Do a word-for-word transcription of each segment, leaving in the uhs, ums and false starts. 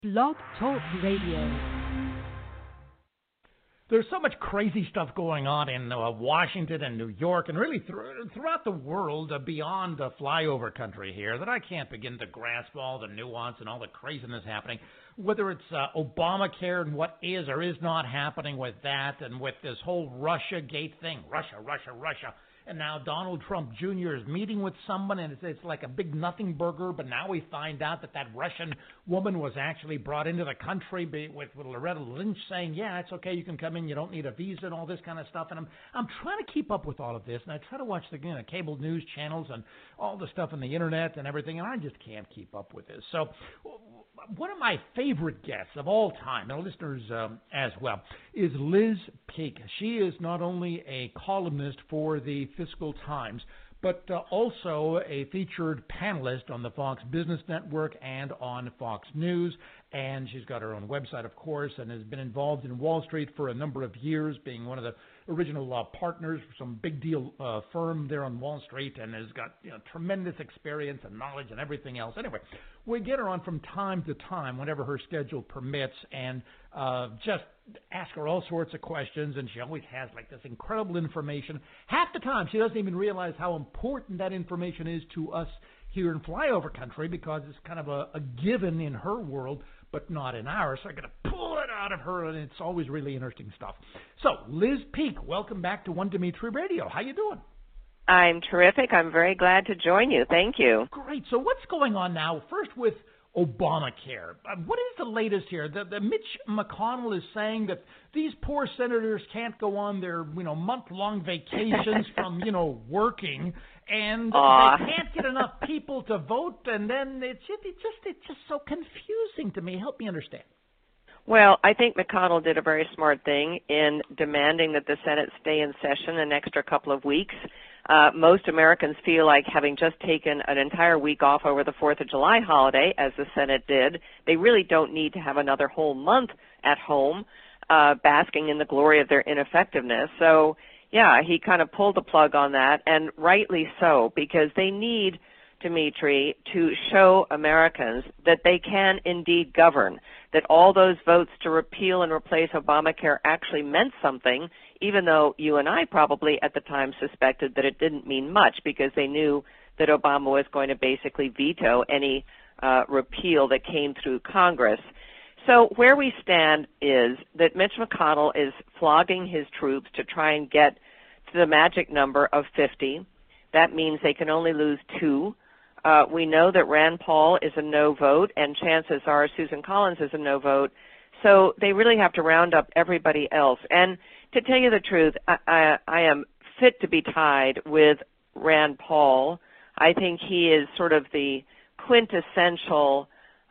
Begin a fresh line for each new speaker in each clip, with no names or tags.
Blog Talk Radio.
There's so much crazy stuff going on in uh, Washington and New York and really th- throughout the world uh, beyond the flyover country here that I can't begin to grasp all the nuance and all the craziness happening, whether it's uh, Obamacare and what is or is not happening with that, and with this whole Russia-gate thing, Russia, Russia, Russia. And now Donald Trump Junior is meeting with someone, and it's, it's like a big nothing burger, but now we find out that that Russian woman was actually brought into the country with, with Loretta Lynch saying, yeah, it's okay, you can come in, you don't need a visa and all this kind of stuff. And I'm I'm trying to keep up with all of this, and I try to watch the you know, cable news channels and all the stuff on the internet and everything, and I just can't keep up with this. So one of my favorite guests of all time, and listeners um, as well, is Liz Peek. She is not only a columnist for the Fiscal Times, but uh, also a featured panelist on the Fox Business Network and on Fox News. And she's got her own website, of course, and has been involved in Wall Street for a number of years, being one of the original uh, partners for some big deal uh, firm there on Wall Street, and has got you know, tremendous experience and knowledge and everything else. Anyway, we get her on from time to time whenever her schedule permits, and uh, just ask her all sorts of questions, and she always has like this incredible information. Half the time she doesn't even realize how important that information is to us here in flyover country, because it's kind of a, a given in her world, but not in ours. So I got to pull it out of her, and it's always really interesting stuff. So, Liz Peek, welcome back to One Dimitri Radio. How you doing?
I'm terrific. I'm very glad to join you. Thank you.
Great. So what's going on now? First with Obamacare. Uh, what is the latest here? The, the Mitch McConnell is saying that these poor senators can't go on their, you know, month-long vacations from, you know, working, and
Aww.
they can't get enough people to vote, and then it's it, it just it's just so confusing to me. Help me understand.
Well, I think McConnell did a very smart thing in demanding that the Senate stay in session an extra couple of weeks. Uh, most Americans feel like, having just taken an entire week off over the fourth of July holiday, as the Senate did, they really don't need to have another whole month at home uh, basking in the glory of their ineffectiveness. So, yeah, he kind of pulled the plug on that, and rightly so, because they need, Dimitri, to show Americans that they can indeed govern, that all those votes to repeal and replace Obamacare actually meant something, even though you and I probably at the time suspected that it didn't mean much, because they knew that Obama was going to basically veto any uh, repeal that came through Congress. So where we stand is that Mitch McConnell is flogging his troops to try and get to the magic number of fifty. That means they can only lose two. Uh, we know that Rand Paul is a no vote, and chances are Susan Collins is a no vote. So they really have to round up everybody else. And to tell you the truth, I, I, I am fit to be tied with Rand Paul. I think he is sort of the quintessential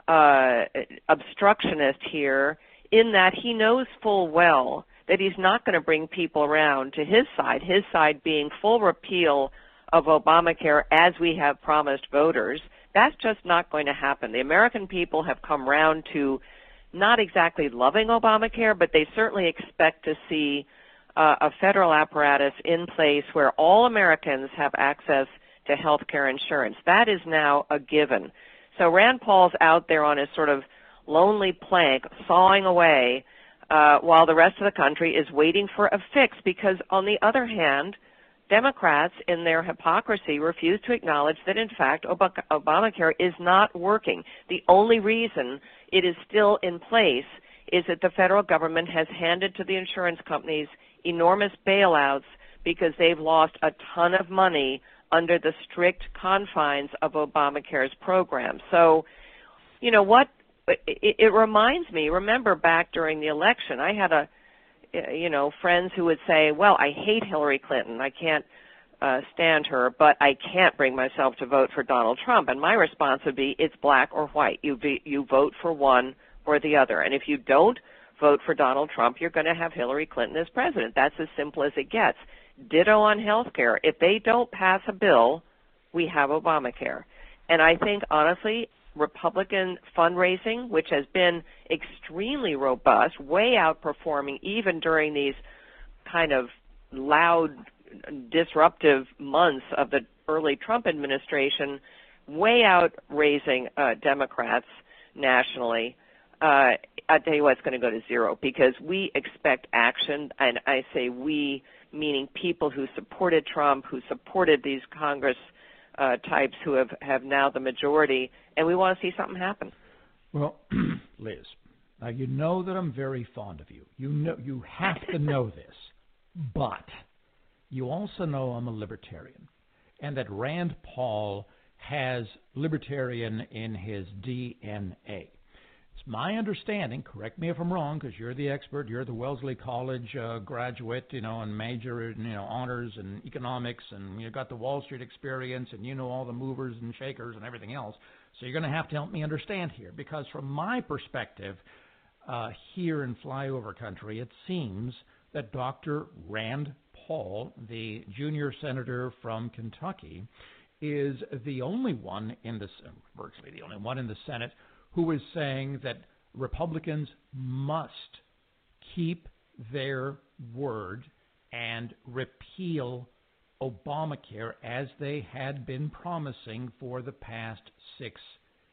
uh, obstructionist here, in that he knows full well that he's not going to bring people around to his side, his side being full repeal of Obamacare as we have promised voters. That's just not going to happen. The American people have come round to not exactly loving Obamacare, but they certainly expect to see uh, a federal apparatus in place where all Americans have access to health care insurance. That is now a given. So Rand Paul's out there on his sort of lonely plank, sawing away, uh, while the rest of the country is waiting for a fix, because on the other hand, Democrats, in their hypocrisy, refuse to acknowledge that, in fact, Ob- Obamacare is not working. The only reason it is still in place is that the federal government has handed to the insurance companies enormous bailouts because they've lost a ton of money under the strict confines of Obamacare's program. So, you know what, it, it reminds me, remember back during the election, I had a you know, friends who would say, well, I hate Hillary Clinton. I can't uh, stand her, but I can't bring myself to vote for Donald Trump. And my response would be, it's black or white. You, be, you vote for one or the other. And if you don't vote for Donald Trump, you're going to have Hillary Clinton as president. That's as simple as it gets. Ditto on health care. If they don't pass a bill, we have Obamacare. And I think, honestly, Republican fundraising, which has been extremely robust, way outperforming even during these kind of loud, disruptive months of the early Trump administration, way out raising uh, Democrats nationally. uh, I'll tell you what, it's going to go to zero because we expect action, and I say we, meaning people who supported Trump, who supported these Congress uh, types who have, have now the majority, and we want to see something happen.
Well, Liz, now you know that I'm very fond of you. You know, you have to know this, but you also know I'm a libertarian, and that Rand Paul has libertarian in his D N A. It's my understanding, correct me if I'm wrong, because you're the expert, you're the Wellesley College uh, graduate, you know, and major in, you know, honors and economics, and you've got the Wall Street experience, and you know all the movers and shakers and everything else. So you're going to have to help me understand here, because from my perspective, uh, here in flyover country, it seems that Doctor Rand Paul, the junior senator from Kentucky, is the only one in the, virtually the only one in the Senate who is saying that Republicans must keep their word and repeal Obamacare as they had been promising for the past six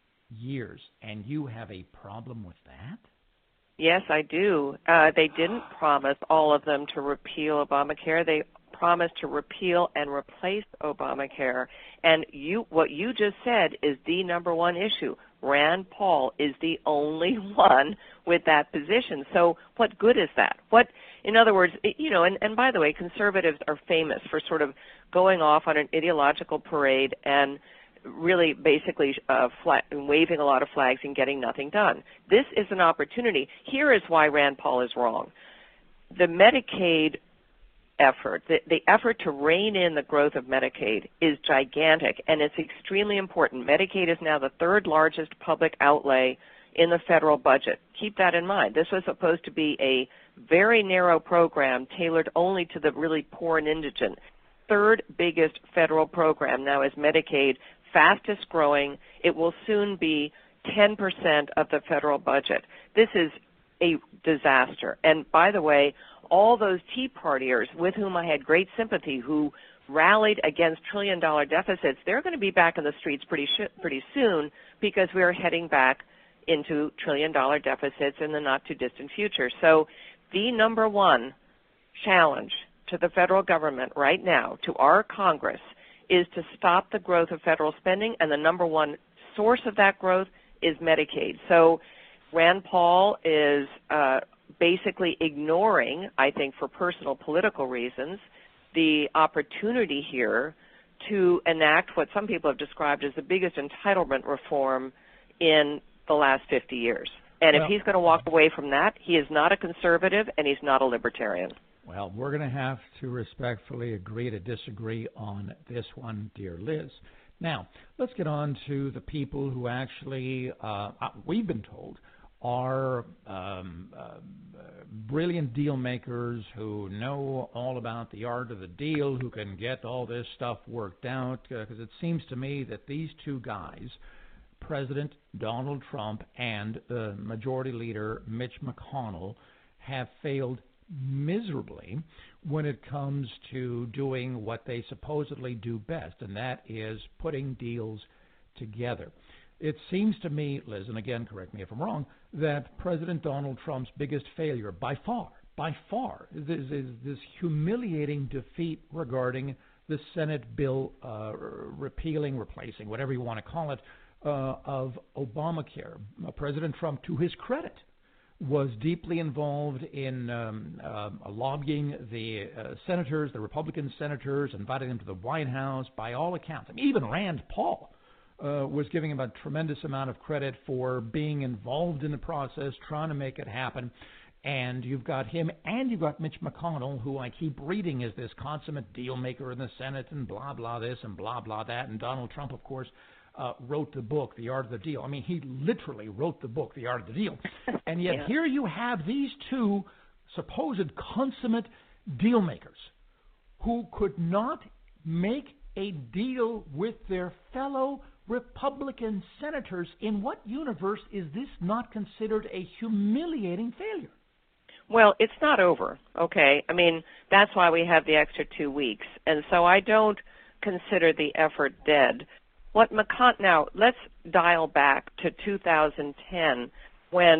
years. And you have a problem with that?
Yes, I do. Uh, they didn't promise all of them to repeal Obamacare. They promised to repeal and replace Obamacare. And you, what you just said is the number one issue. Rand Paul is the only one with that position. So what good is that? What, in other words, you know, and, and by the way, conservatives are famous for sort of going off on an ideological parade and really basically uh, flag, waving a lot of flags and getting nothing done. This is an opportunity. Here is why Rand Paul is wrong. The Medicaid effort, the, the effort to rein in the growth of Medicaid is gigantic, and it's extremely important. Medicaid is now the third largest public outlay in the federal budget. Keep that in mind. This was supposed to be a very narrow program tailored only to the really poor and indigent. Third biggest federal program now is Medicaid, fastest growing. It will soon be ten percent of the federal budget. This is a disaster. And by the way, all those Tea Partiers with whom I had great sympathy who rallied against trillion-dollar deficits, they're going to be back in the streets pretty sh- pretty soon because we are heading back into trillion-dollar deficits in the not-too-distant future. So the number one challenge to the federal government right now, to our Congress, is to stop the growth of federal spending, and the number one source of that growth is Medicaid. So Rand Paul is uh, basically ignoring, I think for personal political reasons, the opportunity here to enact what some people have described as the biggest entitlement reform in the last fifty years. And well, if he's going to walk away from that, he is not a conservative and he's not a libertarian.
Well, we're going to have to respectfully agree to disagree on this one, dear Liz. Now, let's get on to the people who actually, uh, we've been told, are um, uh, brilliant deal makers who know all about the art of the deal, who can get all this stuff worked out, because uh, it seems to me that these two guys, President Donald Trump and uh, Majority Leader Mitch McConnell, have failed miserably when it comes to doing what they supposedly do best, and that is putting deals together. It seems to me, Liz, and again, correct me if I'm wrong, that President Donald Trump's biggest failure by far, by far, is, is this humiliating defeat regarding the Senate bill uh, repealing, replacing, whatever you want to call it, uh, of Obamacare. Uh, President Trump, to his credit, was deeply involved in um, uh, lobbying the uh, senators, the Republican senators, inviting them to the White House, by all accounts. I mean, even Rand Paul uh, was giving him a tremendous amount of credit for being involved in the process, trying to make it happen. And you've got him, and you've got Mitch McConnell, who I keep reading is this consummate deal maker in the Senate, and blah, blah this and blah, blah that. And Donald Trump, of course, Uh, wrote the book, The Art of the Deal. I mean, he literally wrote the book, The Art of the Deal. And yet
yeah.
here you have these two supposed consummate deal makers who could not make a deal with their fellow Republican senators. In what universe is this not considered a humiliating failure?
Well, it's not over, okay? I mean, that's why we have the extra two weeks. And so I don't consider the effort dead. What McConnell, now, let's dial back to two thousand ten when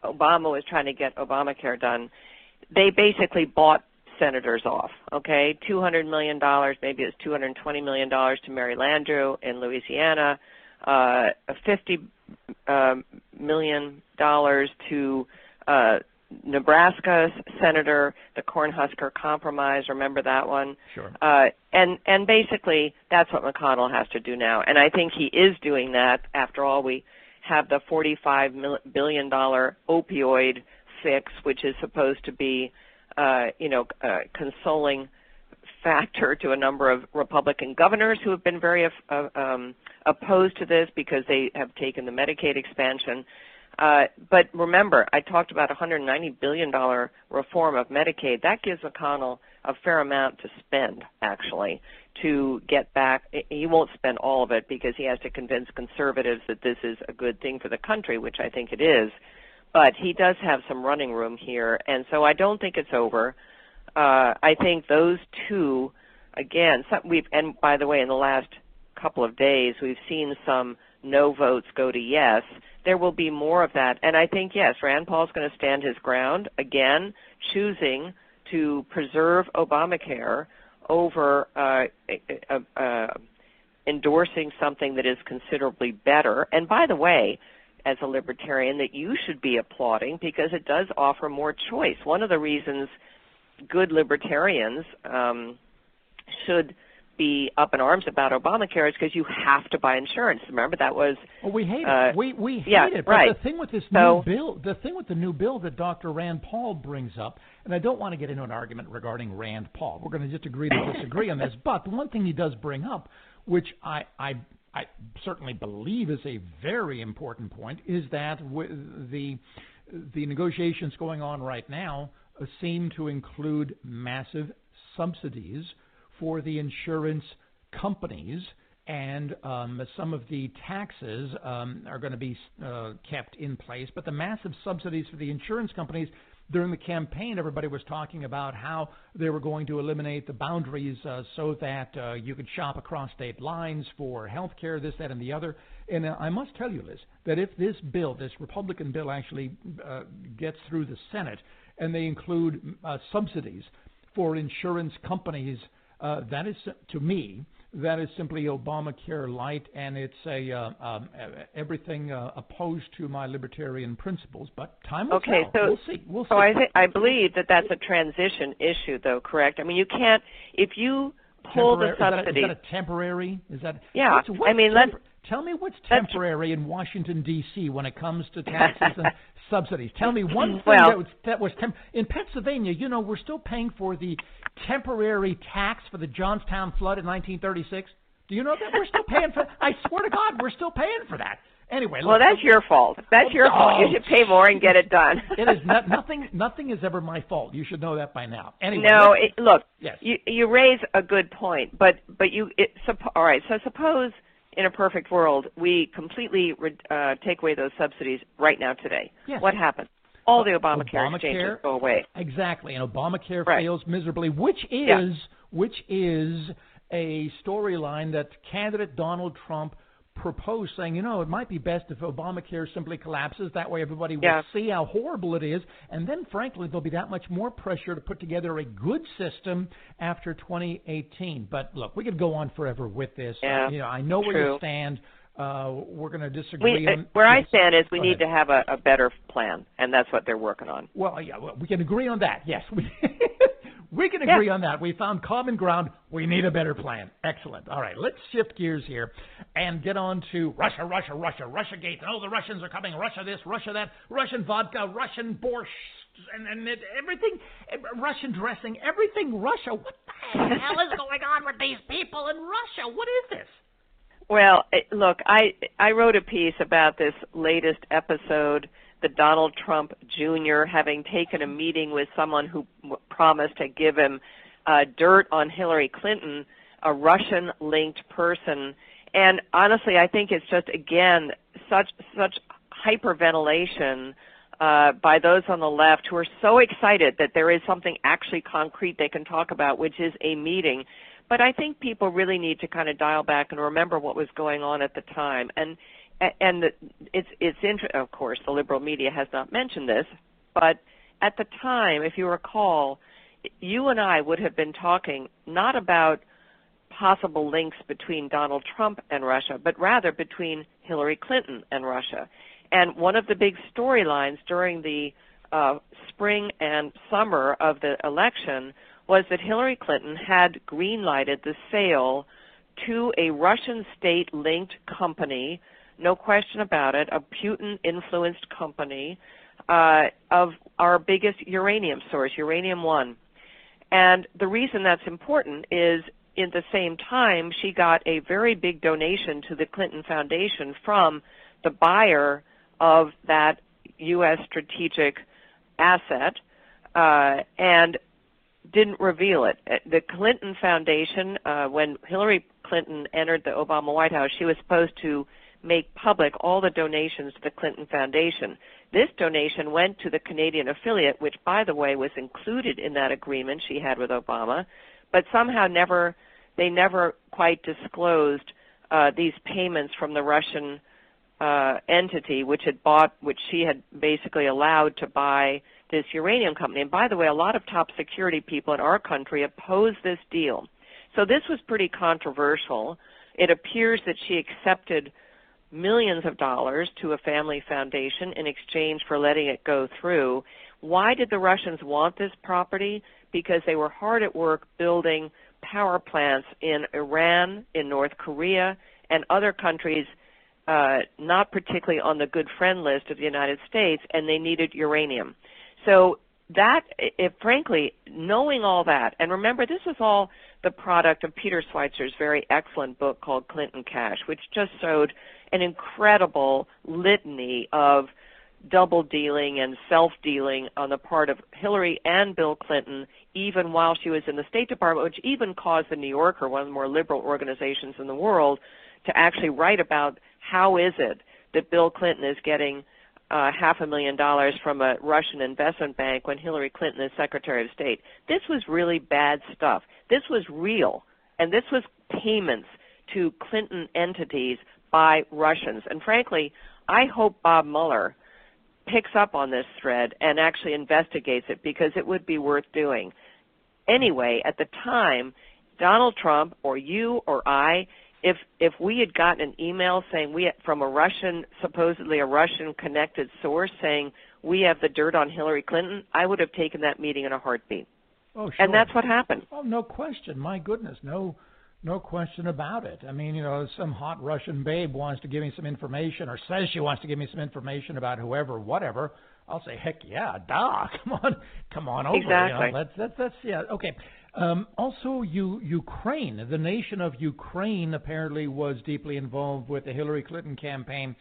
Obama was trying to get Obamacare done, they basically bought senators off, okay? two hundred million dollars, maybe it was two hundred twenty million dollars to Mary Landrieu in Louisiana, uh, fifty million dollars to uh, Nebraska's senator, the Cornhusker Compromise, remember that one?
Sure.
Uh, and, and basically, that's what McConnell has to do now. And I think he is doing that. After all, we have the forty-five billion dollars opioid fix, which is supposed to be, uh, you know, a consoling factor to a number of Republican governors who have been very uh, um, opposed to this because they have taken the Medicaid expansion. Uh, but remember, I talked about one hundred ninety billion dollars reform of Medicaid. That gives McConnell a fair amount to spend, actually, to get back. He won't spend all of it because he has to convince conservatives that this is a good thing for the country, which I think it is. But he does have some running room here, and so I don't think it's over. Uh, I think those two, again, some, we've, and by the way, in the last couple of days, we've seen some no votes go to yes. There will be more of that. And I think, yes, Rand Paul's going to stand his ground, again, choosing to preserve Obamacare over uh, uh, uh, endorsing something that is considerably better. And by the way, as a libertarian, that you should be applauding because it does offer more choice. One of the reasons good libertarians um, should be up in arms about Obamacare is because you have to buy insurance. Remember, that was
well, we hate
uh,
it. We we hate
yeah,
it. But
right.
the thing with this
so,
new bill, the thing with the new bill that Doctor Rand Paul brings up, and I don't want to get into an argument regarding Rand Paul. We're going to just agree to disagree on this. But the one thing he does bring up, which I I, I certainly believe is a very important point, is that the the negotiations going on right now uh, seem to include massive subsidies for the insurance companies, and um, some of the taxes um, are going to be uh, kept in place. But the massive subsidies for the insurance companies, during the campaign, everybody was talking about how they were going to eliminate the boundaries uh, so that uh, you could shop across state lines for health care, this, that, and the other. And uh, I must tell you, Liz, that if this bill, this Republican bill, actually uh, gets through the Senate, and they include uh, subsidies for insurance companies, Uh, that is, to me, that is simply Obamacare light, and it's a uh, um, everything uh, opposed to my libertarian principles. But time will
okay,
tell.
So,
we'll see. We'll
so
see.
I, th- I believe that that's a transition issue, though, correct? I mean, you can't, if you pull
Temporary,
the subsidies.
Is that, is that a temporary? Is that?
Yeah,
what's, what's
I mean,
tempor-
let's.
Tell me what's temporary in Washington, D C when it comes to taxes and subsidies. Tell me one thing
well,
that was, that was temp- in Pennsylvania, you know, we're still paying for the temporary tax for the Johnstown flood in nineteen thirty-six. Do you know that? We're still paying for I swear to God, we're still paying for that. Anyway,
well,
look,
that's your fault. That's
oh,
your
oh,
fault. You should pay more and get it done.
It is not, nothing. Nothing is ever my fault. You should know that by now. Anyway,
no, it, look.
Yes.
You you raise a good point, but but you it, supp- all right. So suppose in a perfect world we completely uh, take away those subsidies right now today.
Yes.
What happens? All the Obamacare,
Obamacare
exchanges go away.
Exactly, and Obamacare
right.
fails miserably, which is
yeah.
which is a storyline that candidate Donald Trump proposed, saying, you know, it might be best if Obamacare simply collapses. That way everybody will
yeah.
see how horrible it is. And then, frankly, there'll be that much more pressure to put together a good system after twenty eighteen. But, look, we could go on forever with this.
Yeah,
uh, you know, I know where
true.
you stand. Uh, we're going to disagree
we,
on...
Where
yes.
I stand is we
go
need
ahead.
to have a, a better plan, and that's what they're working on.
Well, yeah, well, we can agree on that, yes. We, we can agree
yeah.
on that. We found common ground. We need a better plan. Excellent. All right, let's shift gears here and get on to Russia, Russia, Russia, Russiagate. Oh, the Russians are coming. Russia this, Russia that, Russian vodka, Russian borscht, and, and it, everything, Russian dressing, everything Russia. What the hell is going on with these people in Russia? What is this?
Well, look, I I wrote a piece about this latest episode, the Donald Trump Junior having taken a meeting with someone who w- promised to give him uh, dirt on Hillary Clinton, a Russian-linked person. And honestly, I think it's just, again, such such hyperventilation uh, by those on the left who are so excited that there is something actually concrete they can talk about, which is a meeting. But I think people really need to kind of dial back and remember what was going on at the time. And and it's it's inter- of course the liberal media has not mentioned this, but at the time, if you recall, you and I would have been talking not about possible links between Donald Trump and Russia, but rather between Hillary Clinton and Russia. And one of the big storylines during the uh, spring and summer of the election was that Hillary Clinton had green-lighted the sale to a Russian state-linked company, no question about it, a Putin-influenced company, uh, of our biggest uranium source, Uranium One. And the reason that's important is in the same time, she got a very big donation to the Clinton Foundation from the buyer of that U S strategic asset, uh, and didn't reveal it. The Clinton Foundation, uh, when Hillary Clinton entered the Obama White House, she was supposed to make public all the donations to the Clinton Foundation. This donation went to the Canadian affiliate, which, by the way, was included in that agreement she had with Obama, but somehow never they never quite disclosed uh, these payments from the Russian uh, entity, which had bought, which she had basically allowed to buy this uranium company. And by the way, a lot of top security people in our country opposed this deal. So this was pretty controversial. It appears that she accepted millions of dollars to a family foundation in exchange for letting it go through. Why did the Russians want this property? Because they were hard at work building power plants in Iran, in North Korea, and other countries uh, not particularly on the good friend list of the United States, and they needed uranium. So that, if, frankly, knowing all that, and remember, this is all the product of Peter Schweizer's very excellent book called Clinton Cash, which just showed an incredible litany of double dealing and self-dealing on the part of Hillary and Bill Clinton, even while she was in the State Department, which even caused the New Yorker, one of the more liberal organizations in the world, to actually write about how is it that Bill Clinton is getting uh, half a million dollars from a Russian investment bank when Hillary Clinton is Secretary of State. This was really bad stuff. This was real, and this was payments to Clinton entities by Russians. And frankly, I hope Bob Mueller picks up on this thread and actually investigates it, because it would be worth doing. Anyway, at the time, Donald Trump or you or I, if if we had gotten an email saying we from a Russian, supposedly a Russian connected source saying we have the dirt on Hillary Clinton, I would have taken that meeting in a heartbeat.
Oh, sure.
And that's what happened.
Oh, no question. My goodness, no no question about it. I mean, you know, some hot Russian babe wants to give me some information or says she wants to give me some information about whoever, whatever. I'll say, heck yeah, duh, come on, come on over.
Exactly.
You know, that's, that's, that's, yeah, okay. Um, also, you, Ukraine, the nation of Ukraine apparently was deeply involved with the Hillary Clinton campaign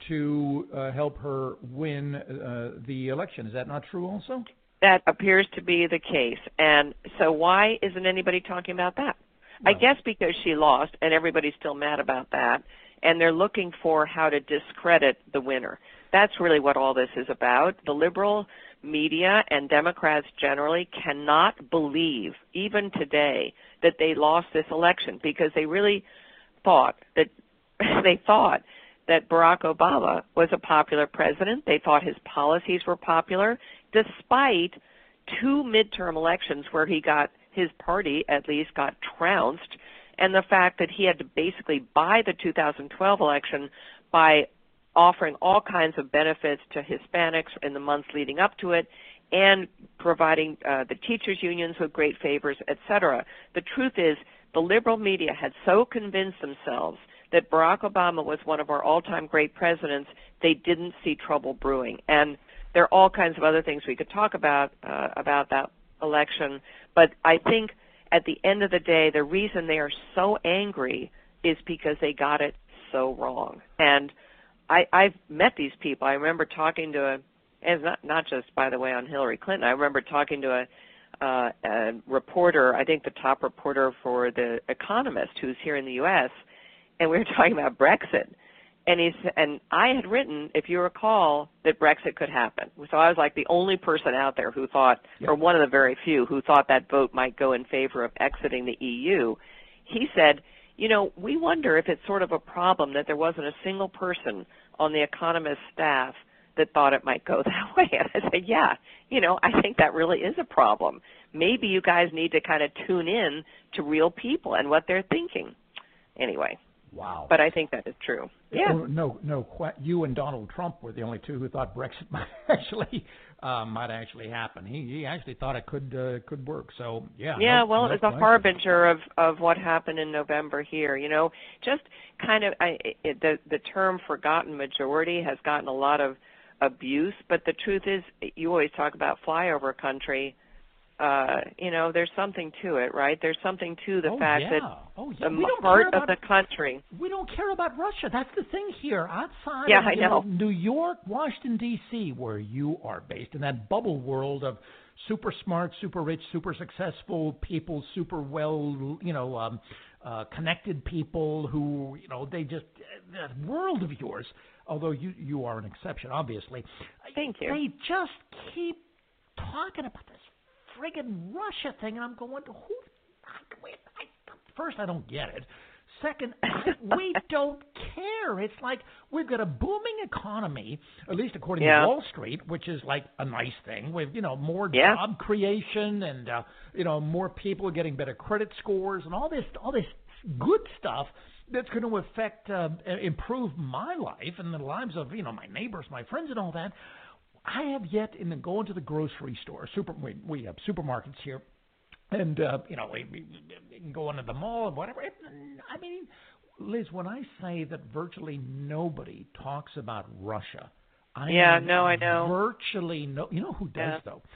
to uh, help her win uh, the election. Is that not true also?
That appears to be the case. And so why isn't anybody talking about that? Well, I guess because she lost, and everybody's still mad about that, and they're looking for how to discredit the winner. That's really what all this is about. The liberal media and Democrats generally cannot believe, even today, that they lost this election, because they really thought that they thought that Barack Obama was a popular president. They thought his policies were popular, despite two midterm elections where he got, his party at least got trounced, and the fact that he had to basically buy the two thousand twelve election by offering all kinds of benefits to Hispanics in the months leading up to it, and providing uh, the teachers' unions with great favors, et cetera. The truth is, the liberal media had so convinced themselves that Barack Obama was one of our all-time great presidents, they didn't see trouble brewing. And there are all kinds of other things we could talk about uh, about that election, but I think at the end of the day, the reason they are so angry is because they got it so wrong. And I, I've met these people. I remember talking to a, and not not just, by the way, on Hillary Clinton. I remember talking to a, uh, a reporter, I think the top reporter for The Economist, who's here in the U S, and we were talking about Brexit. And he's and I had written, if you recall, that Brexit could happen. So I was like the only person out there who thought, yep. or one of the very few who thought that vote might go in favor of exiting the E U. He said, you know, we wonder if it's sort of a problem that there wasn't a single person on the Economist staff that thought it might go that way. And I said, yeah, you know, I think that really is a problem. Maybe you guys need to kind of tune in to real people and what they're thinking. Anyway.
Wow.
But I think that is true. Yeah.
Oh, no, no. You and Donald Trump were the only two who thought Brexit might actually uh, might actually happen. He he actually thought it could uh, could work. So yeah.
Yeah.
No,
well,
no
it was
question.
a harbinger of of what happened in November here. You know, just kind of I, it, the the term forgotten majority has gotten a lot of abuse, but the truth is, you always talk about flyover country. Uh, you know, there's something to it, right? There's something to the
oh,
fact
yeah.
that
oh, yeah.
the
we don't
heart
care
of
about,
the country.
We don't care about Russia. That's the thing here. Outside
yeah,
of
I
you
know.
know, New York, Washington, D C, where you are based, in that bubble world of super smart, super rich, super successful people, super well, you know, um, uh, connected people who, you know, they just, that world of yours, although you, you are an exception, obviously.
Thank you.
They just keep talking about this friggin' Russia thing, and I'm going, who? Wait, I, first, I don't get it. Second, we don't care. It's like we've got a booming economy, at least according
yeah.
to Wall Street, which is like a nice thing. With you know more
yeah.
job creation and uh, you know more people getting better credit scores and all this all this good stuff that's going to affect uh, improve my life and the lives of you know my neighbors, my friends, and all that. I have yet in the, going to the grocery store. Super, we, we have supermarkets here, and uh, you know we, we, we can go into the mall and whatever. I mean, Liz, when I say that virtually nobody talks about Russia, I
yeah,
mean
no, I know.
virtually no. You know who does
yeah.
though?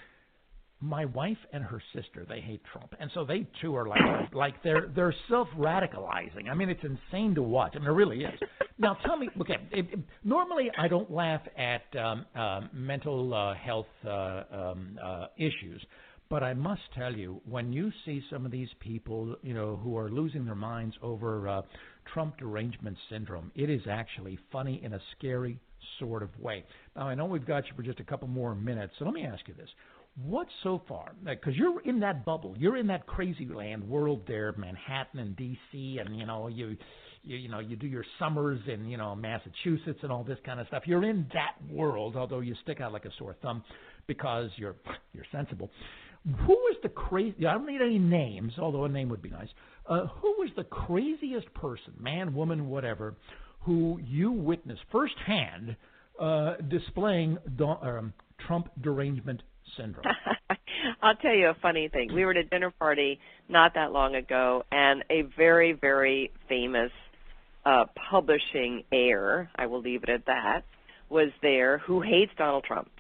My wife and her sister, they hate Trump, and so they too are like like they're they're self-radicalizing. I mean, it's insane to watch. I mean, it really is. Now, tell me, okay, it, it, normally I don't laugh at um, uh, mental uh, health uh, um, uh, issues, but I must tell you, when you see some of these people, you know, who are losing their minds over uh, Trump derangement syndrome, it is actually funny in a scary sort of way. Now, I know we've got you for just a couple more minutes, so let me ask you this. What so far, because you're in that bubble, you're in that crazy land world there, Manhattan and D C, and, you know, you, you you know, you do your summers in, you know, Massachusetts and all this kind of stuff. You're in that world, although you stick out like a sore thumb because you're you're sensible. Who is the crazy, I don't need any names, although a name would be nice. Uh, who is the craziest person, man, woman, whatever, who you witnessed firsthand uh, displaying do- um, Trump derangement syndrome?
I'll tell you a funny thing. We were at a dinner party not that long ago, and a very, very famous uh, publishing heir, I will leave it at that, was there who hates Donald Trump.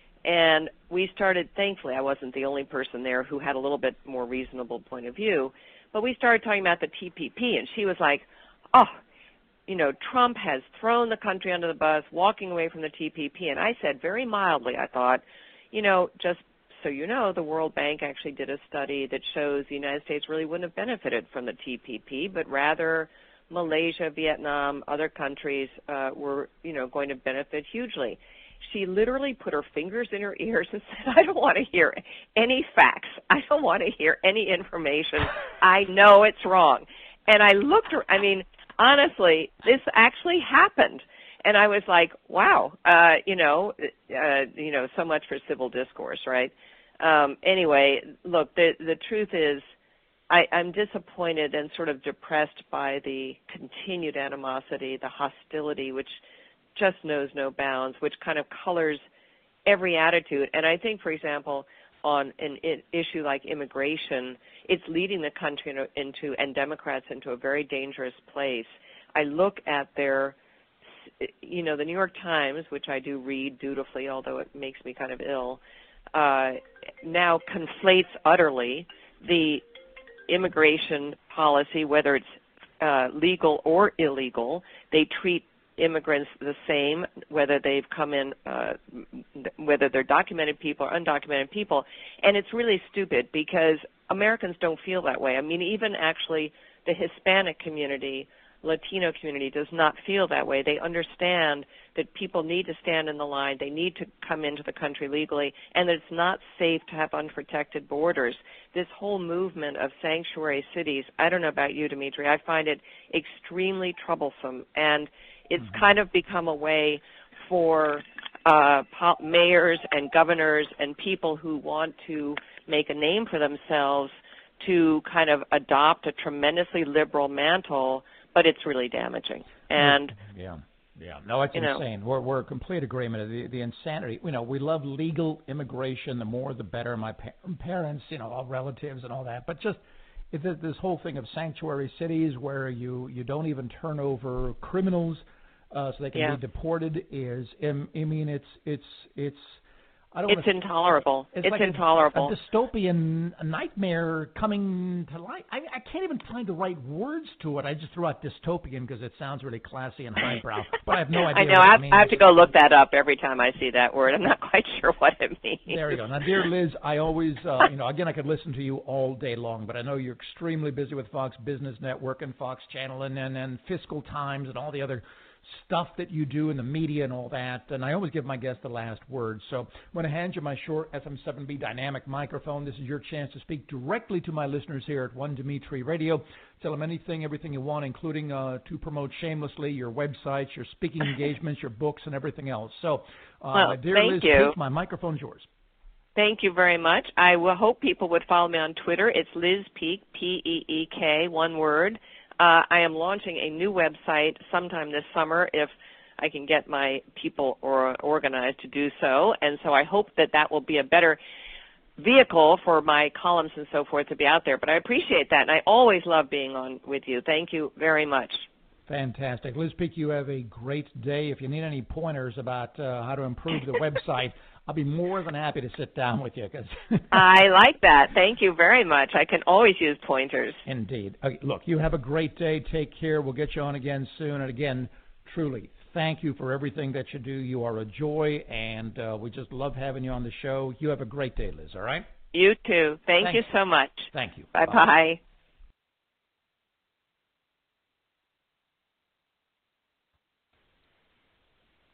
And we started, thankfully, I wasn't the only person there who had a little bit more reasonable point of view, but we started talking about the T P P, and she was like, oh, you know, Trump has thrown the country under the bus, walking away from the T P P. And I said very mildly, I thought, you know, just so you know, the World Bank actually did a study that shows the United States really wouldn't have benefited from the T P P, but rather Malaysia, Vietnam, other countries uh, were, you know, going to benefit hugely. She literally put her fingers in her ears and said, I don't want to hear any facts. I don't want to hear any information. I know it's wrong. And I looked, I mean, honestly, this actually happened. And I was like, wow, uh, you know, uh, you know, so much for civil discourse, right? Um, anyway, look, the the truth is I, I'm disappointed and sort of depressed by the continued animosity, the hostility, which just knows no bounds, which kind of colors every attitude. And I think, for example, on an, an issue like immigration, it's leading the country into, and Democrats into a very dangerous place. I look at their, you know, the New York Times, which I do read dutifully, although it makes me kind of ill, uh, now conflates utterly the immigration policy, whether it's uh, legal or illegal. They treat immigrants the same, whether they've come in, uh, whether they're documented people or undocumented people. And it's really stupid because Americans don't feel that way. I mean, even actually the Hispanic community Latino community does not feel that way. They understand that people need to stand in the line, they need to come into the country legally, and that it's not safe to have unprotected borders. This whole movement of sanctuary cities, I don't know about you, Dimitri, I find it extremely troublesome, and it's mm-hmm. kind of become a way for uh, mayors and governors and people who want to make a name for themselves to kind of adopt a tremendously liberal mantle, but it's really damaging. And
yeah, yeah, no, it's insane. Know, we're we're in complete agreement. The the insanity. You know, we love legal immigration. The more, the better. My pa- parents, you know, all relatives and all that. But just if this whole thing of sanctuary cities where you you don't even turn over criminals uh, so they can
yeah.
be deported is. I mean, it's it's it's. I don't
it's
wanna,
intolerable.
It's,
it's
like
intolerable.
A, a dystopian nightmare coming to light. I, I can't even find the right words to it. I just threw out dystopian because it sounds really classy and highbrow. But I have no idea.
I know.
What
I have,
it means.
I have to go look that up every time I see that word. I'm not quite sure what it means.
There you go. Now, dear Liz, I always, uh, you know, again, I could listen to you all day long, but I know you're extremely busy with Fox Business Network and Fox Channel and and, and Fiscal Times and all the other stuff that you do in the media and all that, and I always give my guests the last word. So I'm going to hand you my short S M seven B dynamic microphone. This is your chance to speak directly to my listeners here at One Dimitri Radio. Tell them anything, everything you want, including uh, to promote shamelessly your websites, your speaking engagements, your books, and everything else. So, uh,
well,
dear
thank
Liz
you.
Peek, my microphone's yours.
Thank you very much. I will hope people would follow me on Twitter. It's Liz Peek, P E E K, one word. Uh, I am launching a new website sometime this summer if I can get my people or organized to do so. And so I hope that that will be a better vehicle for my columns and so forth to be out there. But I appreciate that, and I always love being on with you. Thank you very much.
Fantastic. Liz Peek, you have a great day. If you need any pointers about uh, how to improve the website, I'll be more than happy to sit down with you. Cause
I like that. Thank you very much. I can always use pointers.
Indeed. Okay, look, you have a great day. Take care. We'll get you on again soon. And again, truly, thank you for everything that you do. You are a joy, and uh, we just love having you on the show. You have a great day, Liz, all right?
You too. Thank
Thanks.
you so much.
Thank you.
Bye-bye. Bye.